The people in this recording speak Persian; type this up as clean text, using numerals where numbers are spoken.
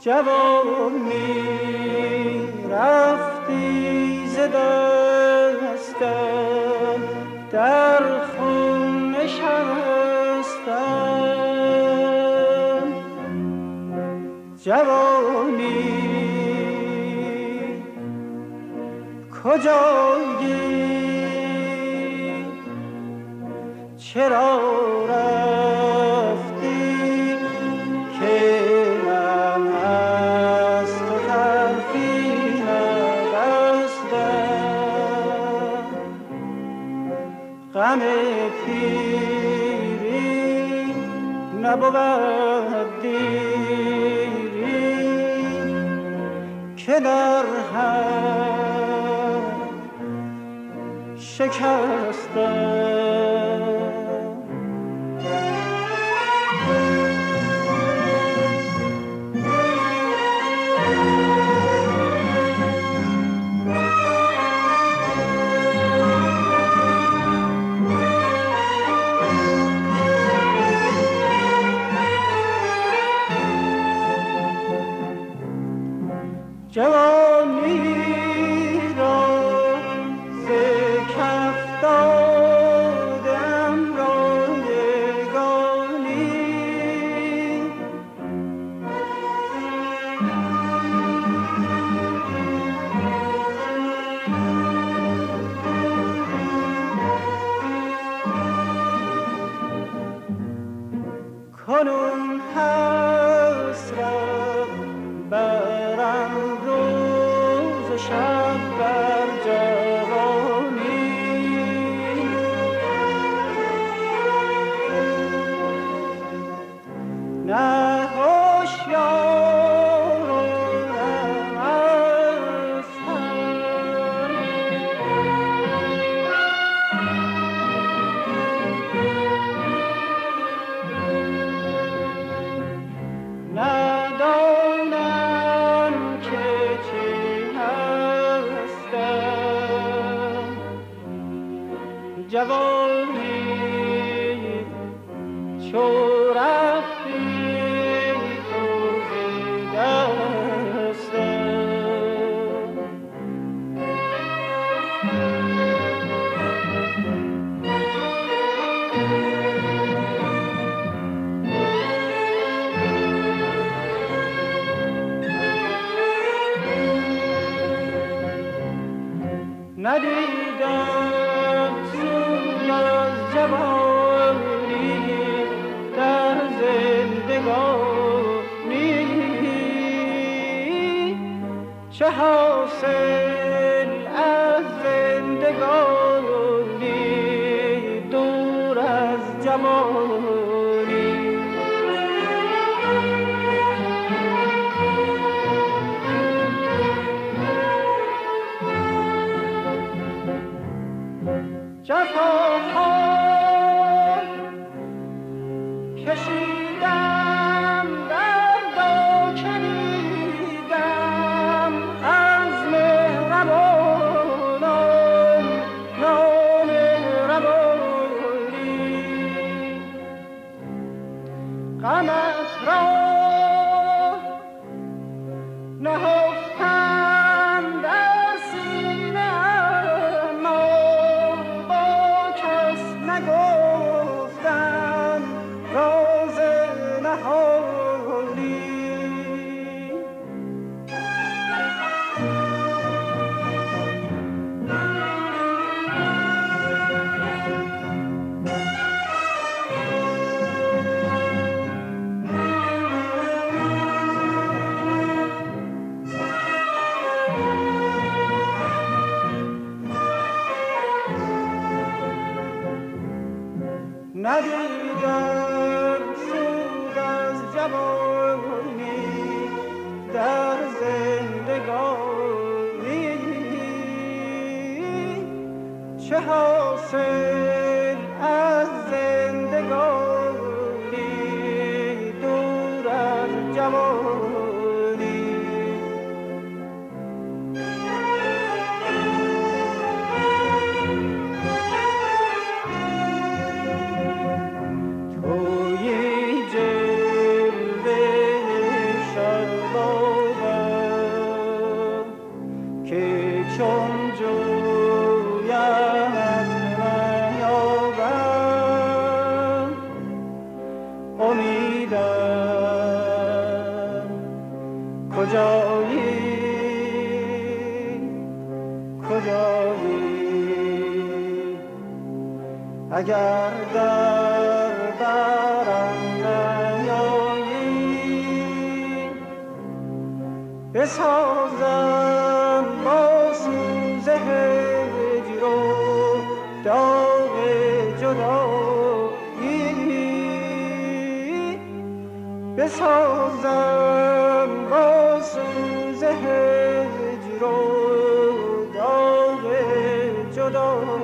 جوانی رفتی ز دستم، در خون نشستم. جوانی کجایی، چرا رفتی که من از تو طرفی نبستم. غم پیری نبود دیری که در هم شکستم. جوانی را ز کف دادم رایگانی، کنون حسرت برم روز شب بر جوانی. نه هوشیار و نه مستم، ندانم که چی هستم. جوانی چو رفتی تو ز دستم. ندیدم سوی از جوانی در زندگانی، چه حاصل از زندگانی دور از جوانی. جفاها کشیدم، درد و کشیدم از مهربانان نامهربانی. غمت را نهفتم در سینه، اما با کس نگفتم راز نهانی. ندیدم سود از جوانی در زندگانی، چه حاصل از زندگانی دور از جوانی. توی جلوه شبان کجایی کجایی اگر در برم نیایی بسازم با سوز هجر و داغ جدایی بسازم با سوز هجر و داغ جدایی